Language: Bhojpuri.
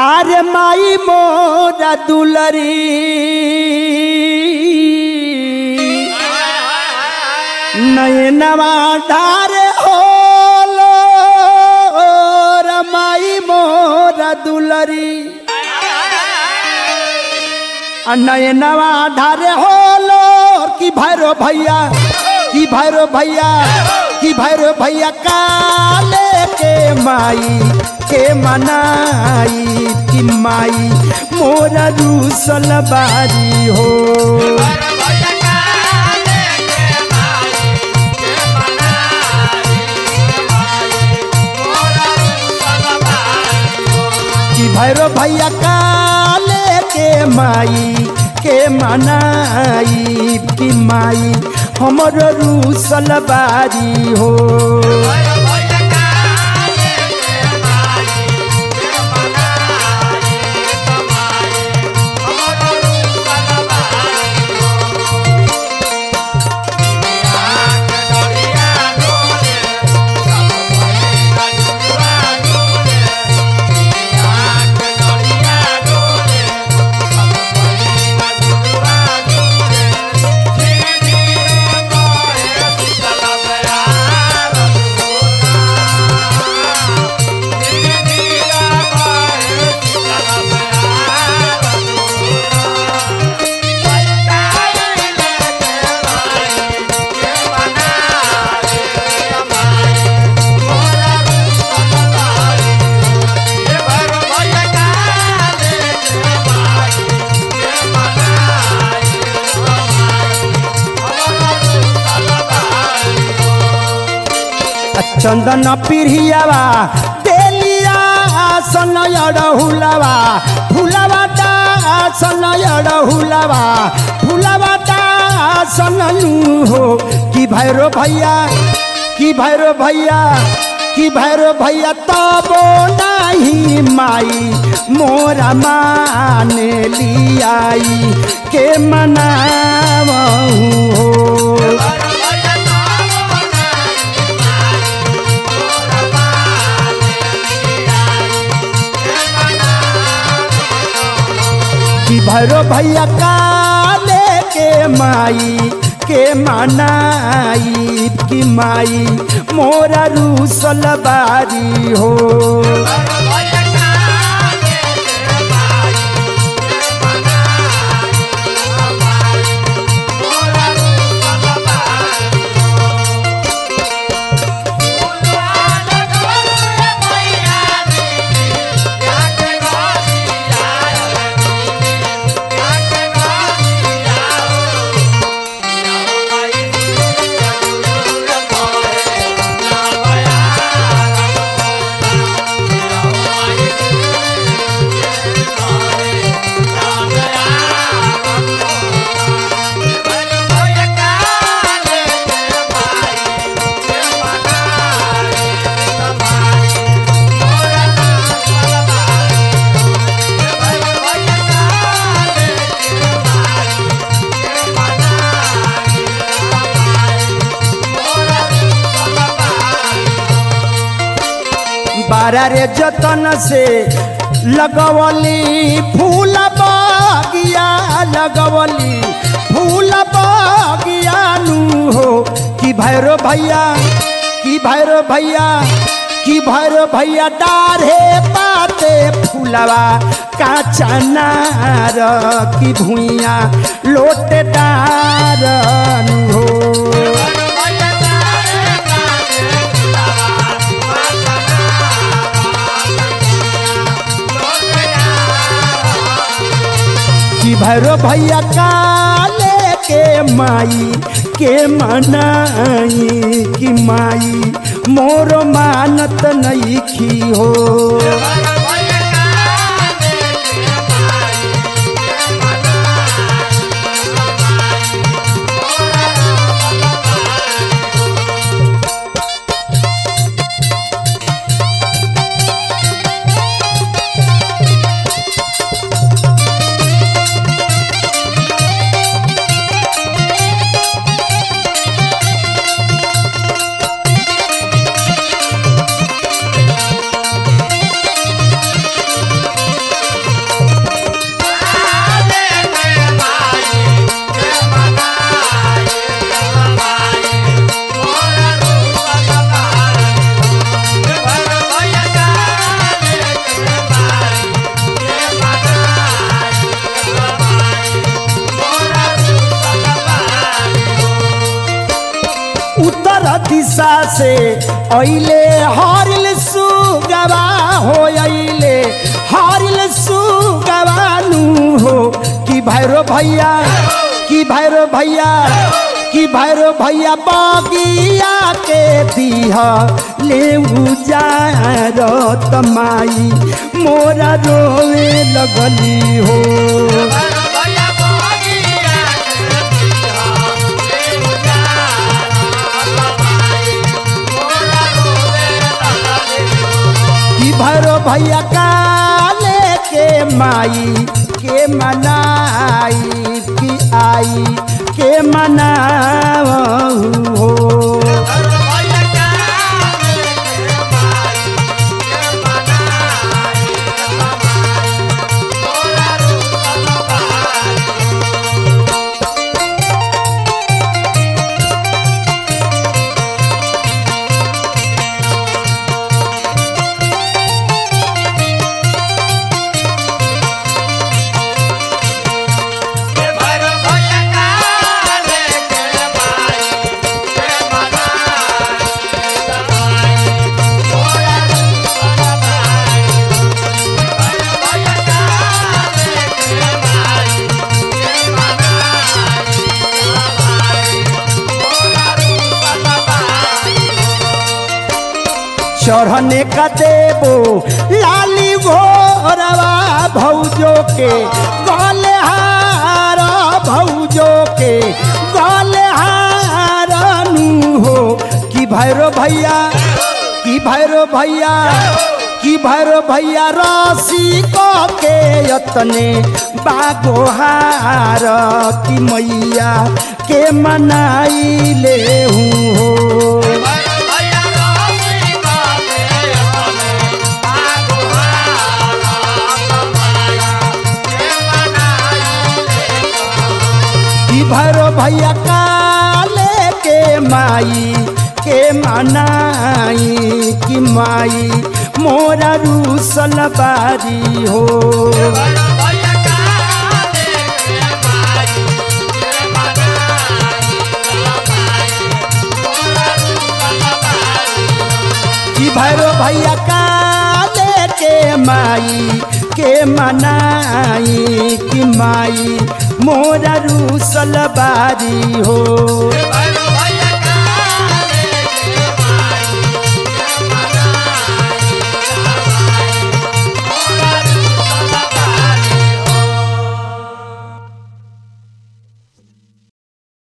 आरे माई मोरा दुलरी नयनवा धारे होलो माई मोरा दुलरी नयनवा धारे होलो कि भैरो भैया कि भैरो भैया कि भैरो भैया काले के माई के मनाई कि माई मोरा रूसल बारी हो कि भैरो भैया काले के माई के मनाई कि माई हमर रूसल बारी हो चंदन पिरियावा तेलिया सन अड़हुलवा फुलवा सन अड़हुलवा फुलवा सन हो कि भैरो भैया कि भैरो भैया कि भैरो भैया तबो नहीं माई मोरा माने लियाई के मनावहु हो कि भैरो भैया काले के माई के मनाई कि माई मोरा रूसल बारी हो बारा रे जतन से लगवली फूल बगिया लगवली फूल बगिया नु हो कि भैरो भैया कि भैरो भैया कि भैरो भैया डारे पाते फूलवा काचा नार कि भुइया लोटे डार नु हो कि भैरो भैया काले के माई के मनाई कि माई मोरो मानत नहीं खी हो दिशा से अइले हरिल सुगवा हो अइले हरिल सुगवानु हो कि भैरो भैया कि भैरो भैया कि भैरो भैया बगिया के दिह ले उजारत माई मोरा रोवे लगली हो कि भैरो भैया काले के माई के मनाई कि आई के मनावहु हो चढ़ने का देबो लाली घोरवा भौजो के गले हार भौजो के गले हारनु हो कि भैरो भैया कि भैरो भैया कि भैरो भैया रसी को के यतने बागोहार कि मैया के मनाई ले हो भैरो भैया काले के माई के मनाई कि माई मोरा रूसल बारी हो कि भैरो भैया काले के माई के मनाई कि माई मोरा रूसल बारी हो।